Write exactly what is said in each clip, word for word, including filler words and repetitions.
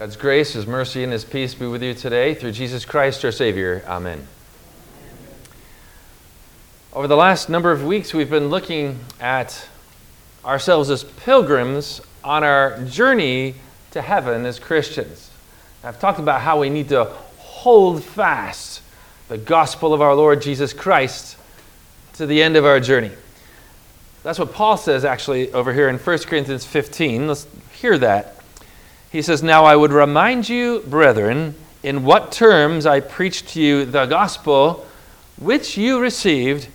God's grace, His mercy, and His peace be with you today through Jesus Christ our Savior. Amen. Over the last number of weeks, we've been looking at ourselves as pilgrims on our journey to heaven as Christians. I've talked about how we need to hold fast the gospel of our Lord Jesus Christ to the end of our journey. That's what Paul says actually over here in First Corinthians fifteen. Let's hear that. He says, "Now I would remind you, brethren, in what terms I preached to you the gospel which you received,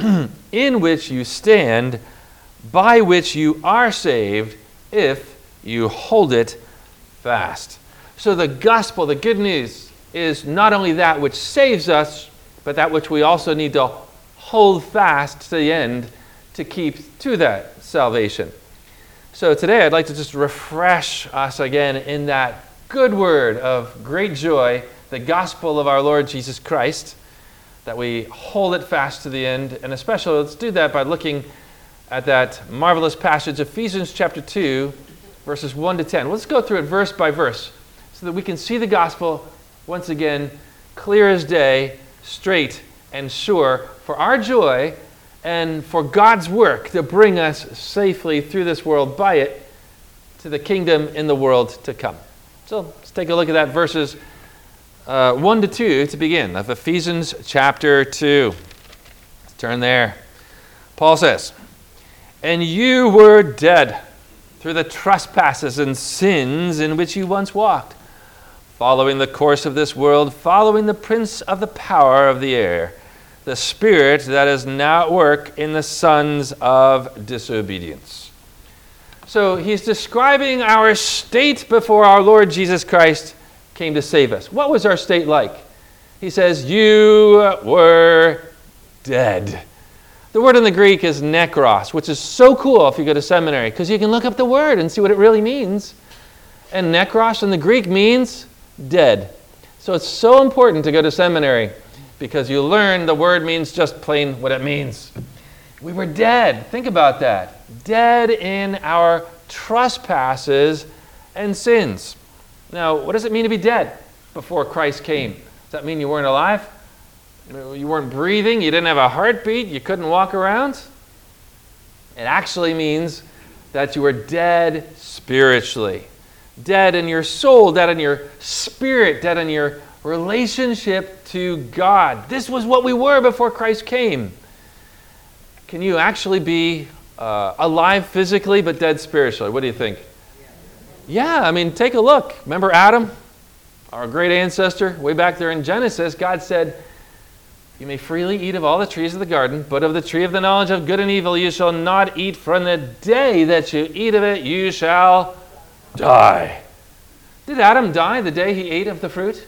in which you stand, by which you are saved, if you hold it fast." So the gospel, the good news, is not only that which saves us, but that which we also need to hold fast to the end to keep to that salvation. So today I'd like to just refresh us again in that good word of great joy, the gospel of our Lord Jesus Christ, that we hold it fast to the end. And especially let's do that by looking at that marvelous passage, Ephesians chapter two, verses one to ten. Let's go through it verse by verse so that we can see the gospel once again clear as day, straight and sure for our joy and for God's work to bring us safely through this world by it to the kingdom in the world to come. So let's take a look at that verses uh, one to two to begin of Ephesians chapter two. Let's turn there. Paul says, "And you were dead through the trespasses and sins in which you once walked, following the course of this world, following the prince of the power of the air, the spirit that is now at work in the sons of disobedience." So he's describing our state before our Lord Jesus Christ came to save us. What was our state like? He says, "You were dead." The word in the Greek is nekros, which is so cool if you go to seminary, because you can look up the word and see what it really means. And nekros in the Greek means dead. So it's so important to go to seminary, because you learn the word means just plain what it means. We were dead. Think about that. Dead in our trespasses and sins. Now, what does it mean to be dead before Christ came? Does that mean you weren't alive? You weren't breathing? You didn't have a heartbeat? You couldn't walk around? It actually means that you were dead spiritually. Dead in your soul, dead in your spirit, dead in your relationship to God. This was what we were before Christ came. Can you actually be uh, alive physically but dead spiritually? What do you think? Yeah, I mean, take a look. Remember Adam, our great ancestor? Way back there in Genesis, God said, "You may freely eat of all the trees of the garden, but of the tree of the knowledge of good and evil you shall not eat. From the day that you eat of it, you shall die." Did Adam die the day he ate of the fruit?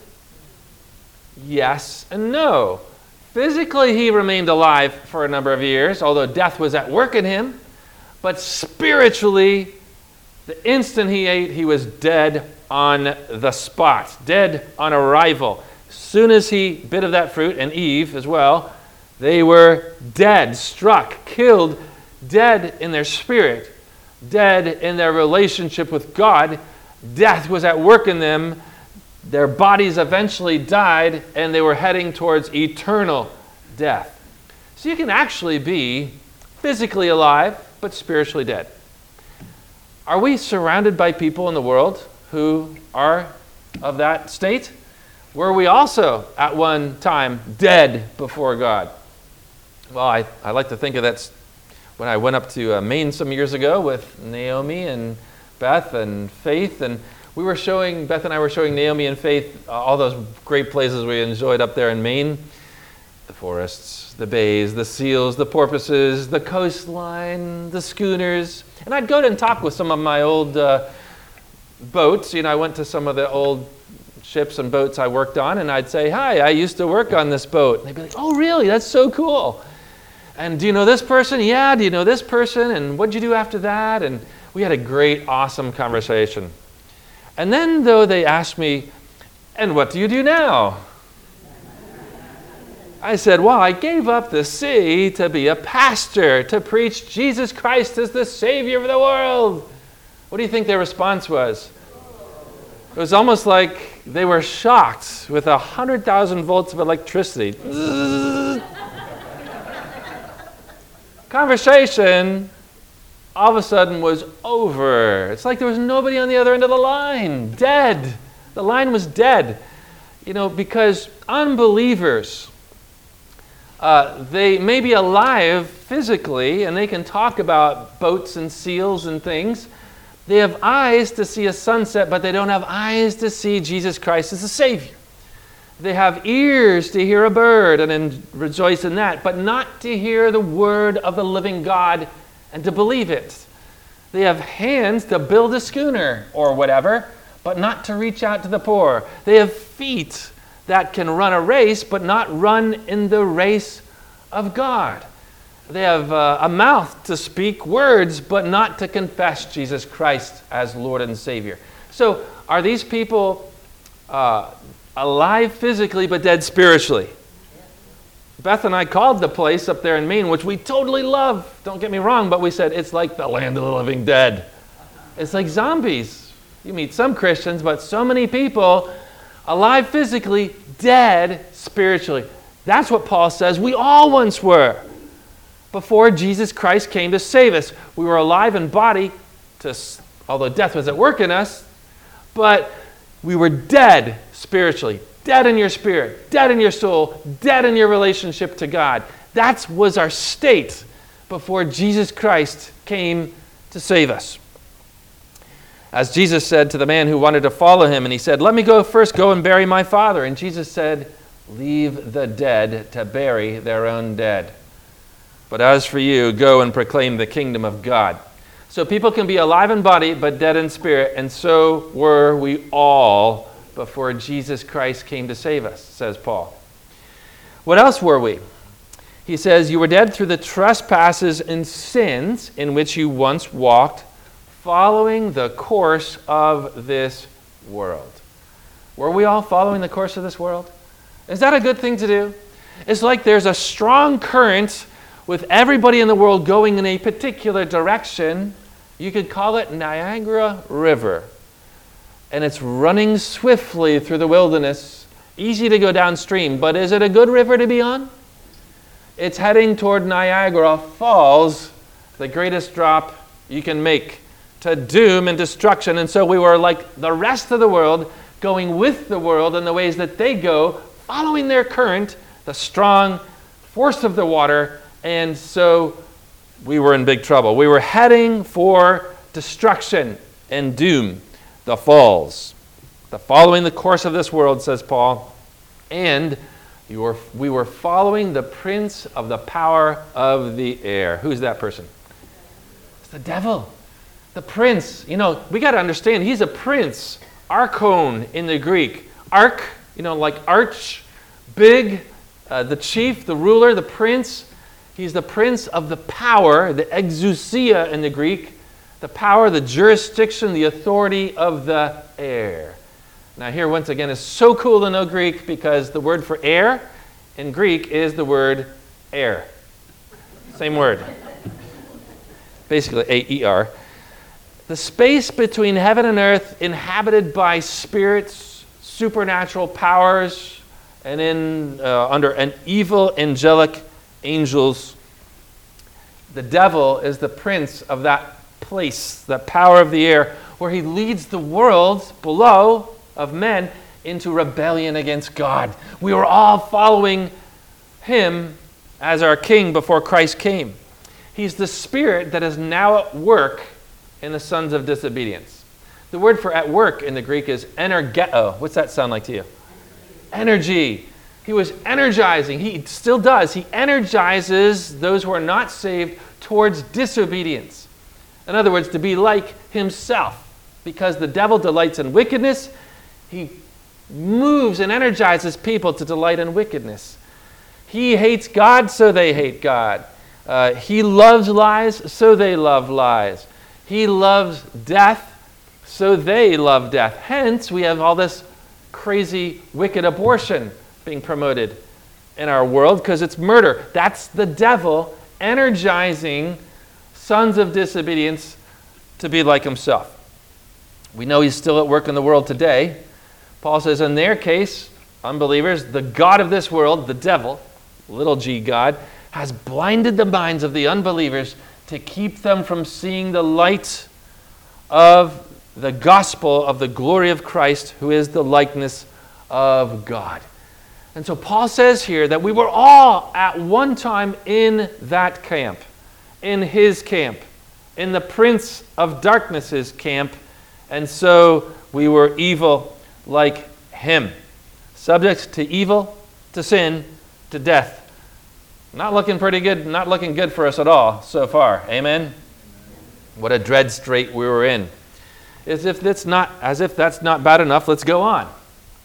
Yes and no. Physically, he remained alive for a number of years, although death was at work in him. But spiritually, the instant he ate, he was dead on the spot, dead on arrival. As soon as he bit of that fruit, and Eve as well, they were dead, struck, killed, dead in their spirit, dead in their relationship with God. Death was at work in them. Their bodies eventually died, and they were heading towards eternal death. So you can actually be physically alive, but spiritually dead. Are we surrounded by people in the world who are of that state? Were we also at one time dead before God? Well, I, I like to think of that when I went up to uh, Maine some years ago with Naomi and Beth and Faith, and we were showing, Beth and I were showing Naomi and Faith uh, all those great places we enjoyed up there in Maine. The forests, the bays, the seals, the porpoises, the coastline, the schooners. And I'd go and talk with some of my old uh, boats. You know, I went to some of the old ships and boats I worked on, and I'd say, "Hi, I used to work on this boat." And they'd be like, "Oh, really? That's so cool. And do you know this person? Yeah, do you know this person? And what'd you do after that?" And we had a great, awesome conversation. And then, though, they asked me, "And what do you do now?" I said, "Well, I gave up the sea to be a pastor, to preach Jesus Christ as the Savior of the world." What do you think their response was? It was almost like they were shocked with a hundred thousand volts of electricity. Conversation all of a sudden was over. It's like there was nobody on the other end of the line. Dead. The line was dead. You know, because unbelievers, uh, they may be alive physically and they can talk about boats and seals and things. They have eyes to see a sunset, but they don't have eyes to see Jesus Christ as the Savior. They have ears to hear a bird and then rejoice in that, but not to hear the word of the living God and to believe it. They have hands to build a schooner or whatever, but not to reach out to the poor. They have feet that can run a race, but not run in the race of God. They have uh, a mouth to speak words, but not to confess Jesus Christ as Lord and Savior. So are these people uh, alive physically, but dead spiritually? Beth and I called the place up there in Maine, which we totally love. Don't get me wrong, but we said it's like the land of the living dead. It's like zombies. You meet some Christians, but so many people alive physically, dead spiritually. That's what Paul says we all once were before Jesus Christ came to save us. We were alive in body, to, although death was at work in us, but we were dead spiritually. Dead in your spirit, dead in your soul, dead in your relationship to God. That was our state before Jesus Christ came to save us. As Jesus said to the man who wanted to follow him, and he said, "Let me go first, go and bury my father." And Jesus said, "Leave the dead to bury their own dead. But as for you, go and proclaim the kingdom of God." So people can be alive in body, but dead in spirit, and so were we all before Jesus Christ came to save us, says Paul. What else were we? He says, "You were dead through the trespasses and sins in which you once walked, following the course of this world." Were we all following the course of this world? Is that a good thing to do? It's like there's a strong current with everybody in the world going in a particular direction. You could call it Niagara River. And it's running swiftly through the wilderness. Easy to go downstream, but is it a good river to be on? It's heading toward Niagara Falls, the greatest drop you can make, to doom and destruction. And so we were like the rest of the world, going with the world in the ways that they go, following their current, the strong force of the water, and so we were in big trouble. We were heading for destruction and doom. The falls, the following the course of this world, says Paul, and you were, we were following the prince of the power of the air. Who's that person? It's the devil, the prince. You know, we got to understand, he's a prince, archon in the Greek. Arch, you know, like arch, big, uh, the chief, the ruler, the prince. He's the prince of the power, the exousia in the Greek. The power, the jurisdiction, the authority of the air. Now here, once again, is so cool to know Greek because the word for air in Greek is the word air. Same word. Basically, A E R. The space between heaven and earth inhabited by spirits, supernatural powers, and in uh, under an evil angelic angels. The devil is the prince of that place, the power of the air, where he leads the world below of men into rebellion against God. We were all following him as our king before Christ came. He's the spirit that is now at work in the sons of disobedience. The word for at work in the Greek is energeto. What's that sound like to you? Energy. He was energizing. He still does. He energizes those who are not saved towards disobedience. In other words, to be like himself. Because the devil delights in wickedness, he moves and energizes people to delight in wickedness. He hates God, so they hate God. Uh, he loves lies, so they love lies. He loves death, so they love death. Hence, we have all this crazy, wicked abortion being promoted in our world because it's murder. That's the devil energizing sons of disobedience to be like himself. We know he's still at work in the world today. Paul says in their case, unbelievers, the god of this world, the devil, little g God, has blinded the minds of the unbelievers to keep them from seeing the light of the gospel of the glory of Christ, who is the likeness of God. And so Paul says here that we were all at one time in that camp, in his camp, in the prince of darkness's camp, and so we were evil like him, subject to evil, to sin, to death. Not looking pretty good, not looking good for us at all so far. Amen? What a dread strait we were in. As if that's not, as if that's not bad enough, let's go on.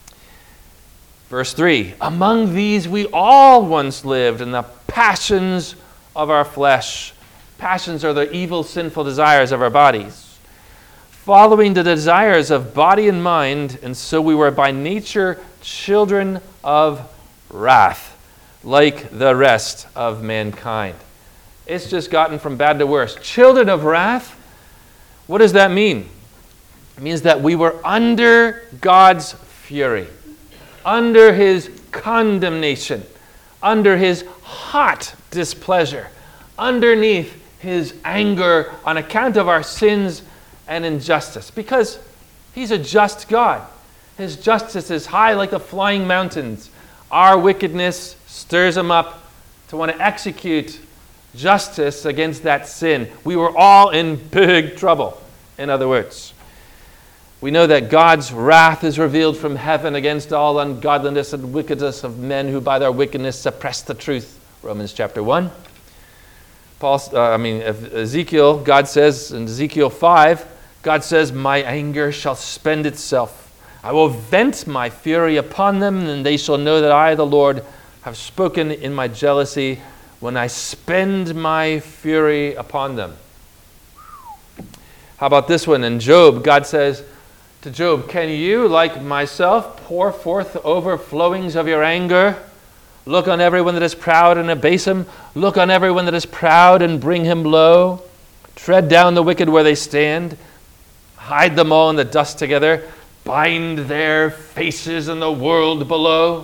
Verse three, among these we all once lived in the passions of our flesh. Passions are the evil, sinful desires of our bodies, following the desires of body and mind, and so we were by nature children of wrath, like the rest of mankind. It's just gotten from bad to worse. Children of wrath, what does that mean? It means that we were under God's fury, under his condemnation, under his hot displeasure, underneath his anger on account of our sins and injustice. Because he's a just God. His justice is high like the flying mountains. Our wickedness stirs him up to want to execute justice against that sin. We were all in big trouble, in other words. We know that God's wrath is revealed from heaven against all ungodliness and wickedness of men who by their wickedness suppress the truth. Romans chapter one. Paul, uh, I mean, Ezekiel, God says in Ezekiel five, God says, my anger shall spend itself. I will vent my fury upon them, and they shall know that I, the Lord, have spoken in my jealousy when I spend my fury upon them. How about this one? In Job, God says to Job, can you, like myself, pour forth the overflowings of your anger? Look on everyone that is proud and abase him. Look on everyone that is proud and bring him low. Tread down the wicked where they stand. Hide them all in the dust together. Bind their faces in the world below.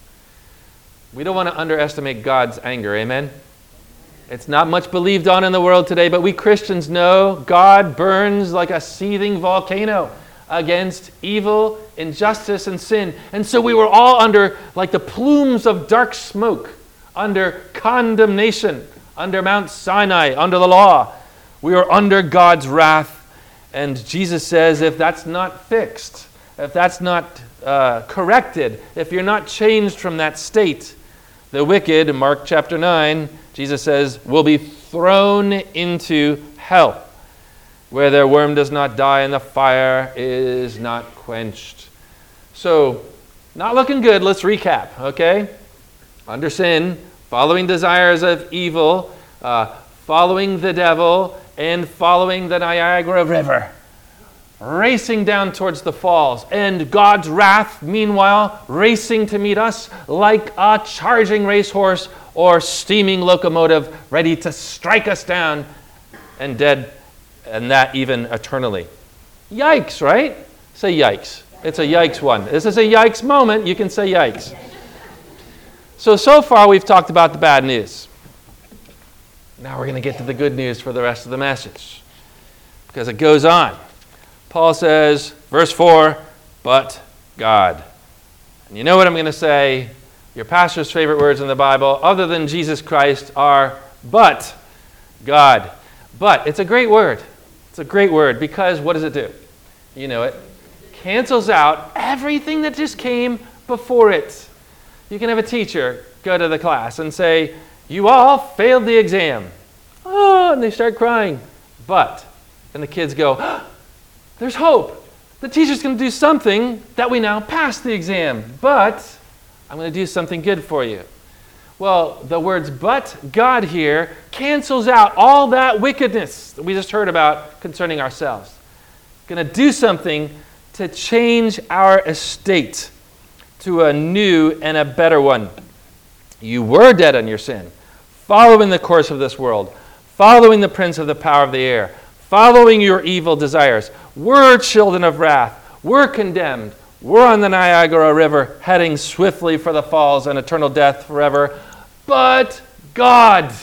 We don't want to underestimate God's anger, amen? It's not much believed on in the world today, but we Christians know God burns like a seething volcano against evil, injustice, and sin. And so we were all under, like the plumes of dark smoke, under condemnation, under Mount Sinai, under the law. We were under God's wrath. And Jesus says, if that's not fixed, if that's not uh, corrected, if you're not changed from that state, the wicked, in Mark chapter nine, Jesus says, will be thrown into hell, where their worm does not die and the fire is not quenched. So, not looking good. Let's recap, okay? Under sin, following desires of evil, uh, following the devil, and following the Niagara River, racing down towards the falls, and God's wrath, meanwhile, racing to meet us like a charging racehorse or steaming locomotive ready to strike us down and dead, and that even eternally. Yikes, right? Say yikes. It's a yikes one. This is a yikes moment. You can say yikes. So, so far we've talked about the bad news. Now we're going to get to the good news for the rest of the message, because it goes on. Paul says, verse four, but God. And you know what I'm going to say? Your pastor's favorite words in the Bible, other than Jesus Christ, are but God. But, it's a great word. It's a great word because what does it do? You know it. Cancels out everything that just came before it. You can have a teacher go to the class and say, you all failed the exam. Oh, and they start crying. But, and the kids go, oh, there's hope. The teacher's going to do something that we now passed the exam. But, I'm going to do something good for you. Well, the words but God here cancels out all that wickedness that we just heard about concerning ourselves. Going to do something to change our estate to a new and a better one. You were dead in your sin, following the course of this world, following the prince of the power of the air, following your evil desires. We're children of wrath. We're condemned. We're on the Niagara River, heading swiftly for the falls and eternal death forever. But God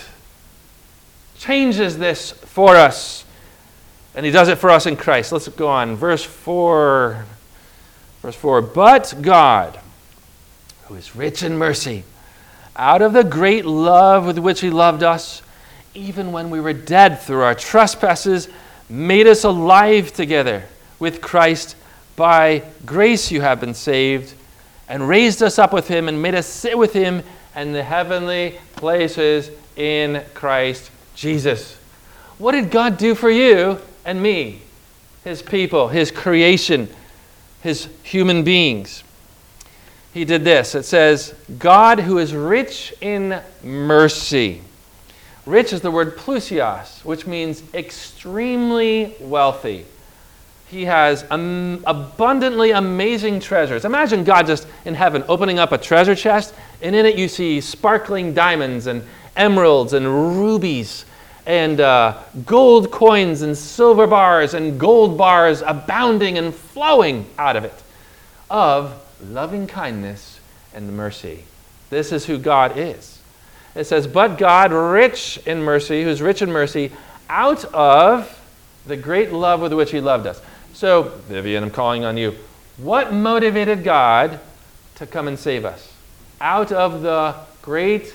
changes this for us, and he does it for us in Christ. Let's go on. Verse four. Verse four. But God, who is rich in mercy, out of the great love with which he loved us, even when we were dead through our trespasses, made us alive together with Christ. By grace you have been saved, and raised us up with him, and made us sit with him in the heavenly places in Christ Jesus. What did God do for you and me? His people, his creation, his human beings. He did this. It says, God who is rich in mercy. Rich is the word plusios, which means extremely wealthy. He has um, abundantly amazing treasures. Imagine God just in heaven opening up a treasure chest, and in it you see sparkling diamonds and emeralds and rubies and uh, gold coins and silver bars and gold bars abounding and flowing out of it, of loving kindness and mercy. This is who God is. It says, but God, rich in mercy, who's rich in mercy, out of the great love with which he loved us. So, Vivian, I'm calling on you. What motivated God to come and save us? Out of the great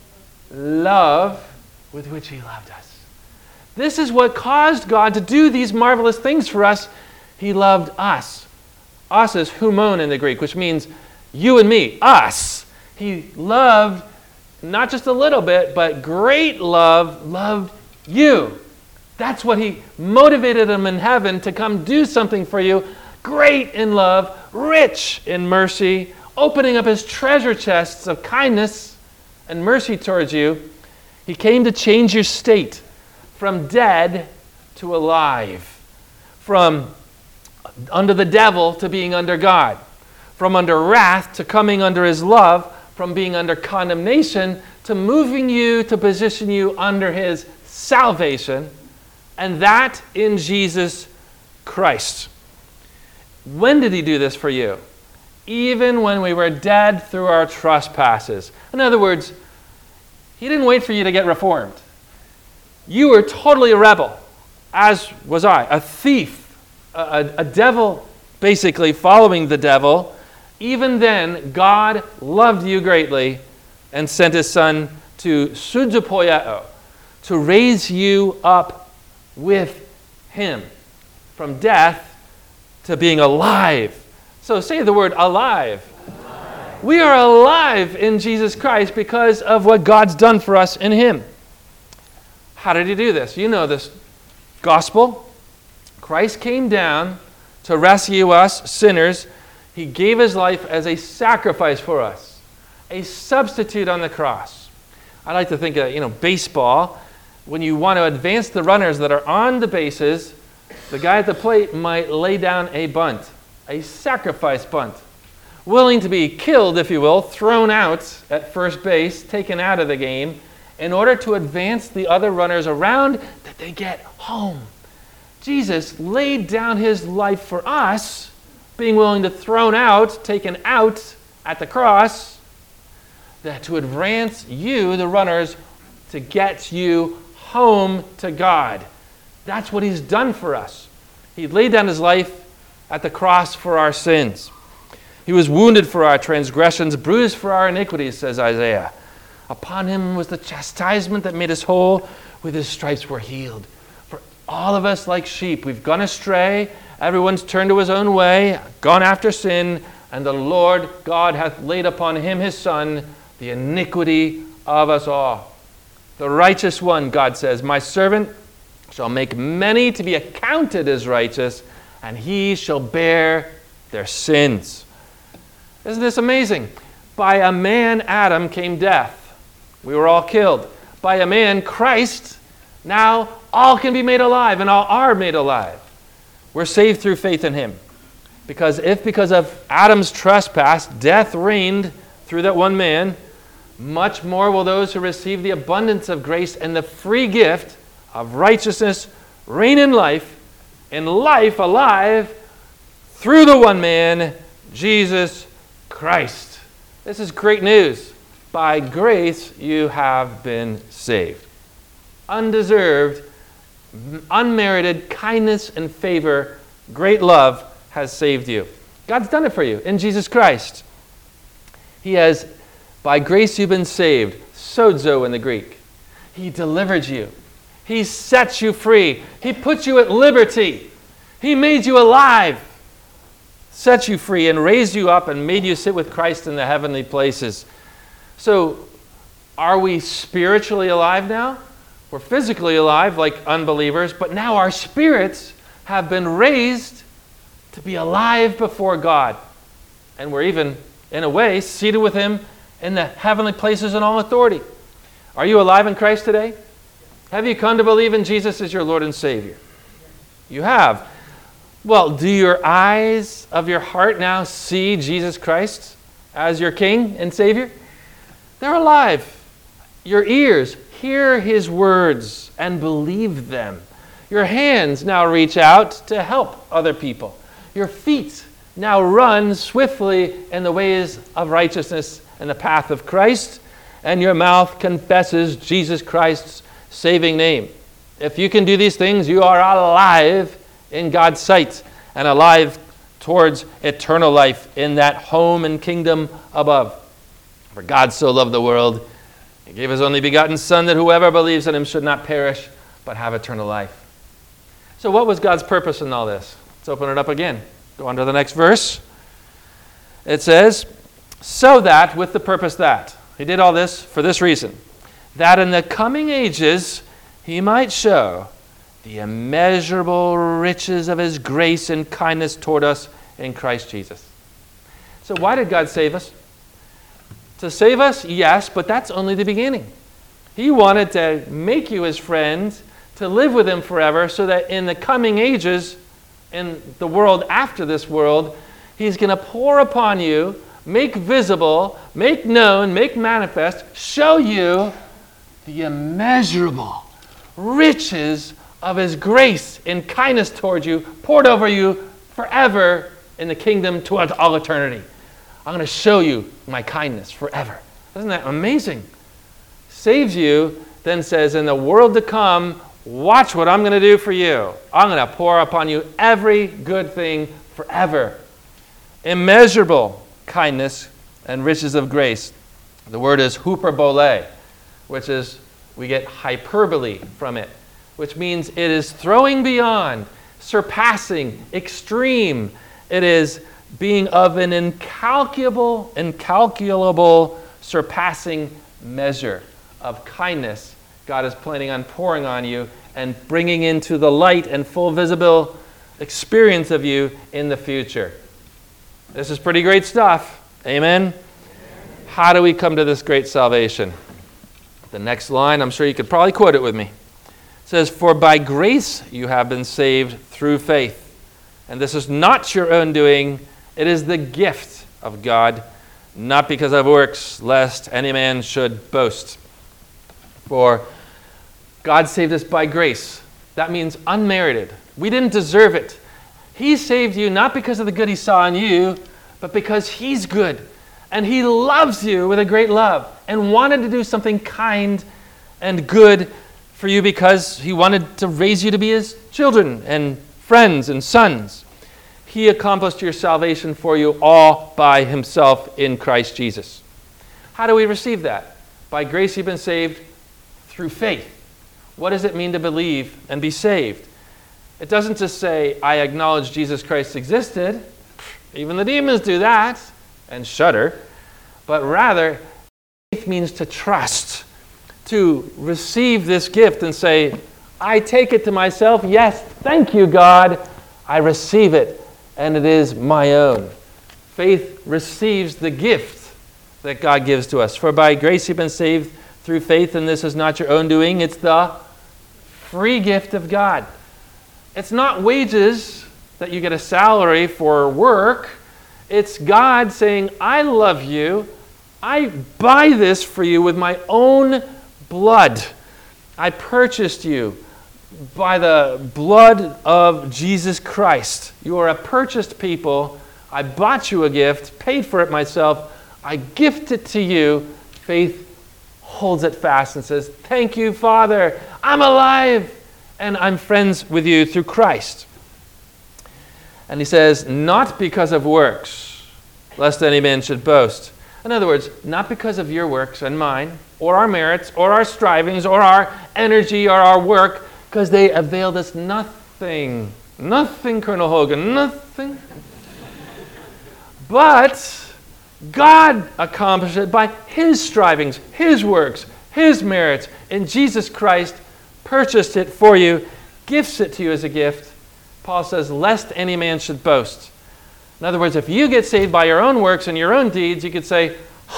love with which he loved us. This is what caused God to do these marvelous things for us. He loved us. Us is humon in the Greek, which means you and me, us. He loved not just a little bit, but great love, loved you. That's what he motivated him in heaven to come do something for you. Great in love, rich in mercy, opening up his treasure chests of kindness and mercy towards you. He came to change your state from dead to alive, from under the devil to being under God, from under wrath to coming under his love, from being under condemnation to moving you to position you under his salvation, and that in Jesus Christ. When did he do this for you? Even when we were dead through our trespasses. In other words, he didn't wait for you to get reformed. You were totally a rebel, as was I, a thief, a, a, a devil, basically following the devil. Even then, God loved you greatly and sent his son to sudopoieo, to raise you up with him from death to being alive. So say the word alive. Alive. We are alive in Jesus Christ because of what God's done for us in him. How did he do this? You know this gospel. Christ came down to rescue us sinners. He gave his life as a sacrifice for us, a substitute on the cross. I like to think of, you know, baseball. When you want to advance the runners that are on the bases, the guy at the plate might lay down a bunt, a sacrifice bunt, willing to be killed, if you will, thrown out at first base, taken out of the game, in order to advance the other runners around that they get home. Jesus laid down his life for us, being willing to thrown out, taken out at the cross, that to advance you, the runners, to get you home to God. That's what he's done for us. He laid down his life at the cross for our sins. He was wounded for our transgressions, bruised for our iniquities, says Isaiah. Upon him was the chastisement that made us whole. With his stripes we're healed. For all of us like sheep, we've gone astray. Everyone's turned to his own way, gone after sin, and the Lord God hath laid upon him his Son the iniquity of us all. The righteous one, God says, my servant shall make many to be accounted as righteous, and he shall bear their sins. Isn't this amazing? By a man, Adam, came death. We were all killed. By a man, Christ, now all can be made alive, and all are made alive. We're saved through faith in him. Because if because of Adam's trespass, death reigned through that one man, much more will those who receive the abundance of grace and the free gift of righteousness reign in life, in life alive, through the one man, Jesus Christ. This is great news. By grace you have been saved. Undeserved, unmerited kindness and favor, great love has saved you. God's done it for you in Jesus Christ. He has, by grace you've been saved, sozo in the Greek. He delivered you. He set you free. He put you at liberty. He made you alive, set you free, and raised you up and made you sit with Christ in the heavenly places. So, are we spiritually alive now? We're physically alive like unbelievers, but now our spirits have been raised to be alive before God. And we're even, in a way, seated with Him in the heavenly places in all authority. Are you alive in Christ today? Have you come to believe in Jesus as your Lord and Savior? You have. Well, do your eyes of your heart now see Jesus Christ as your King and Savior? They're alive. Your ears hear His words and believe them. Your hands now reach out to help other people. Your feet now run swiftly in the ways of righteousness and the path of Christ. And your mouth confesses Jesus Christ's saving name. If you can do these things, you are alive in God's sight and alive towards eternal life in that home and kingdom above. For God so loved the world, He gave His only begotten Son, that whoever believes in Him should not perish, but have eternal life. So what was God's purpose in all this? Let's open it up again. Go on to the next verse. It says, so that, with the purpose that. He did all this for this reason. That in the coming ages He might show the immeasurable riches of His grace and kindness toward us in Christ Jesus. So why did God save us? To save us, yes, but that's only the beginning. He wanted to make you His friend, to live with Him forever, so that in the coming ages, in the world after this world, He's going to pour upon you, make visible, make known, make manifest, show you the immeasurable riches of His grace and kindness toward you, poured over you forever in the kingdom to all eternity. I'm going to show you my kindness forever. Isn't that amazing? Saves you, then says, in the world to come, watch what I'm going to do for you. I'm going to pour upon you every good thing forever. Immeasurable kindness and riches of grace. The word is hyperbole, which is, we get hyperbole from it, which means it is throwing beyond, surpassing, extreme. It is being of an incalculable, incalculable, surpassing measure of kindness God is planning on pouring on you and bringing into the light and full visible experience of you in the future. This is pretty great stuff. Amen? How do we come to this great salvation? The next line, I'm sure you could probably quote it with me. It says, for by grace you have been saved through faith. And this is not your own doing. It is the gift of God, not because of works, lest any man should boast. For God saved us by grace. That means unmerited. We didn't deserve it. He saved you not because of the good He saw in you, but because He's good. And He loves you with a great love and wanted to do something kind and good for you because He wanted to raise you to be His children and friends and sons. He accomplished your salvation for you all by Himself in Christ Jesus. How do we receive that? By grace you've been saved through faith. What does it mean to believe and be saved? It doesn't just say, I acknowledge Jesus Christ existed. Even the demons do that and shudder. But rather, faith means to trust, to receive this gift and say, I take it to myself. Yes, thank you, God. I receive it, and it is my own. Faith receives the gift that God gives to us. For by grace you've been saved through faith, and this is not your own doing. It's the free gift of God. It's not wages that you get a salary for work. It's God saying, I love you. I buy this for you with my own blood. I purchased you by the blood of Jesus Christ. You are a purchased people. I bought you a gift, paid for it myself. I gift it to you. Faith holds it fast and says, thank you, Father. I'm alive and I'm friends with you through Christ. And he says, not because of works, lest any man should boast. In other words, not because of your works and mine, or our merits, or our strivings, or our energy, or our work, because they availed us nothing. Nothing, Colonel Hogan, nothing. But God accomplished it by His strivings, His works, His merits, and Jesus Christ purchased it for you, gifts it to you as a gift. Paul says, lest any man should boast. In other words, if you get saved by your own works and your own deeds, you could say,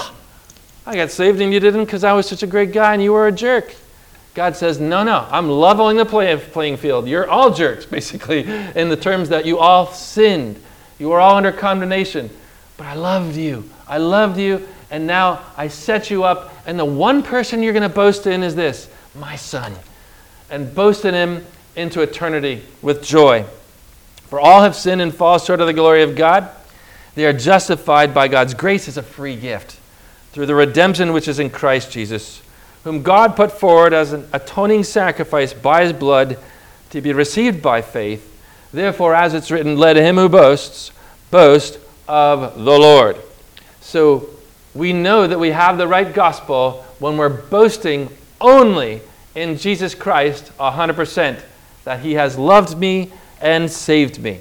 I got saved and you didn't because I was such a great guy and you were a jerk. God says, no, no, I'm leveling the play, playing field. You're all jerks, basically, in the terms that you all sinned. You were all under condemnation. But I loved you. I loved you, and now I set you up, and the one person you're going to boast in is this, my Son. And boast in Him into eternity with joy. For all have sinned and fall short of the glory of God. They are justified by God's grace as a free gift through the redemption which is in Christ Jesus, whom God put forward as an atoning sacrifice by His blood to be received by faith. Therefore, as it's written, let him who boasts boast of the Lord. So we know that we have the right gospel when we're boasting only in Jesus Christ one hundred percent, that He has loved me and saved me.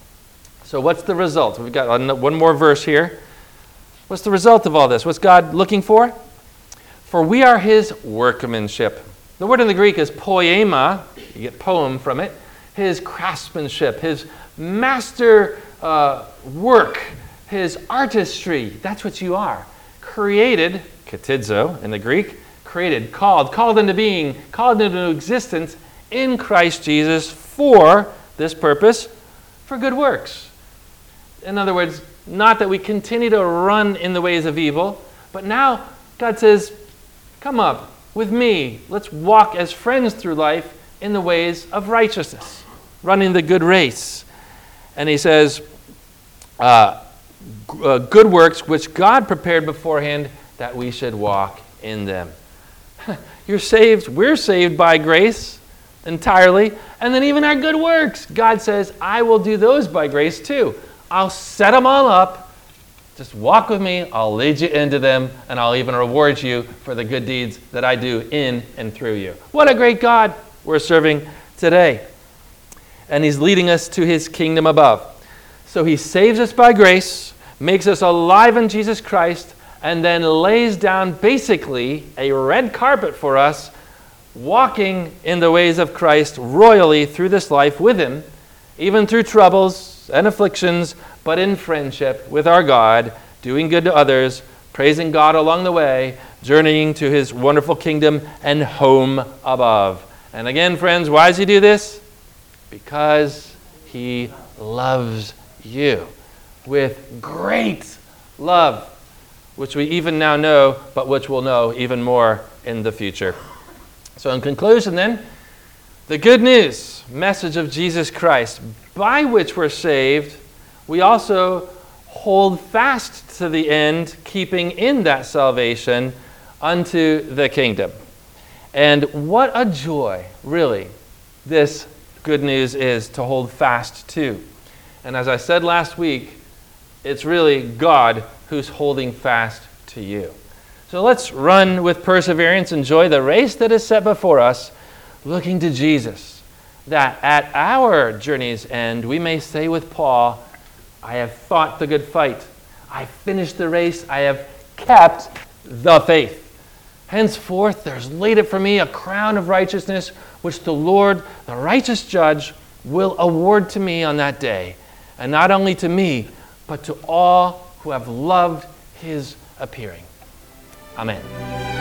So what's the result? We've got one more verse here. What's the result of all this? What's God looking for? For we are His workmanship. The word in the Greek is poema. You get poem from it. His craftsmanship, His master uh, work, His artistry. That's what you are. Created, katidzo in the Greek, created, called, called into being, called into existence in Christ Jesus for this purpose, for good works. In other words, not that we continue to run in the ways of evil, but now God says, come up with me. Let's walk as friends through life in the ways of righteousness, running the good race. And He says, uh, g- uh, good works which God prepared beforehand that we should walk in them. You're saved. We're saved by grace entirely. And then even our good works, God says, I will do those by grace too. I'll set them all up. Just walk with me. I'll lead you into them, and I'll even reward you for the good deeds that I do in and through you. What a great God we're serving today. And He's leading us to His kingdom above. So He saves us by grace, makes us alive in Jesus Christ, and then lays down basically a red carpet for us, walking in the ways of Christ royally through this life with Him, even through troubles and afflictions, but in friendship with our God, doing good to others, praising God along the way, journeying to His wonderful kingdom and home above. And again, friends, why does He do this? Because He loves you with great love, which we even now know, but which we'll know even more in the future. So in conclusion then, the good news message of Jesus Christ, by which we're saved, we also hold fast to the end, keeping in that salvation unto the kingdom. And what a joy, really, this good news is to hold fast to. And as I said last week, it's really God who's holding fast to you. So let's run with perseverance, enjoy the race that is set before us, looking to Jesus, that at our journey's end, we may say with Paul, I have fought the good fight. I finished the race. I have kept the faith. Henceforth, there's laid it for me a crown of righteousness, which the Lord, the righteous judge, will award to me on that day. And not only to me, but to all who have loved His appearing. Amen.